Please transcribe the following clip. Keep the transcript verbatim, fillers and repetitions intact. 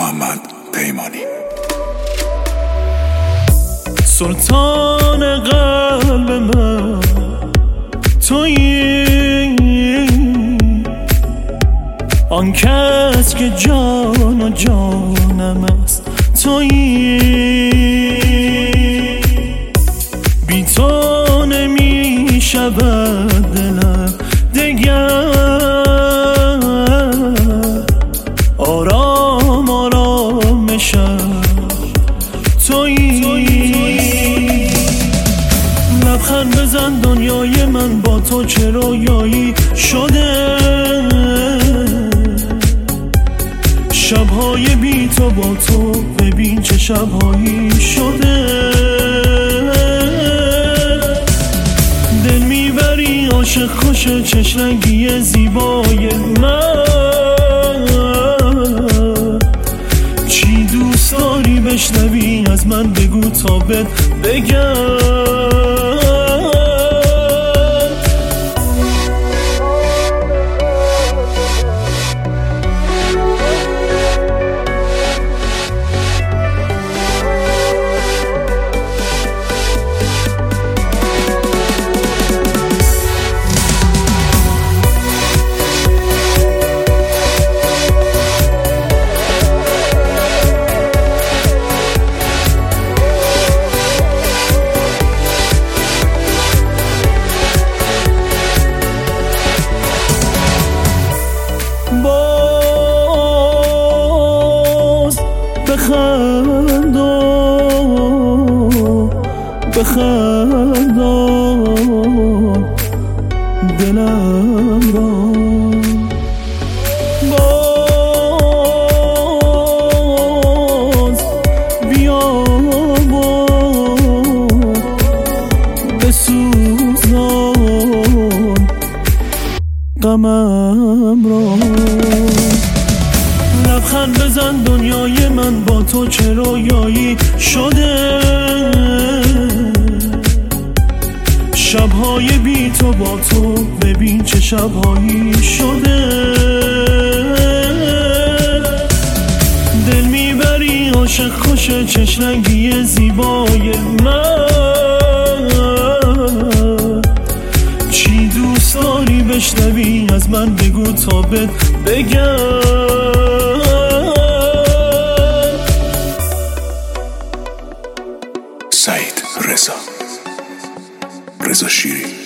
محمد پیمانی. سلطان قلب من تویی، آن کس که جان و جانم است تویی. بی تو نمی شود دلم دگر، آرام آرامشم تویی. لبخند بزن دنیای من با تو چه رویایی شده، شبهای بی تو با تو ببین چه شبهایی شده. دل میبری عاشق خوش چشمگی زیبای من، چی دوست داری بشنوی از من بگو تا بهت بگم. باز بخندو بخندو دلم را، باز بیا و بسوزان غمم را. لبخند بزن دنیای من با تو چه رویایی شده، شبهای بی تو با تو ببین چه شبهایی شده. دل میبری عاشق خوش چشمگی زیبای من، چی دوست داری بشنوی از من بگو تا بهت بگم. سعید رضا رضا شیری.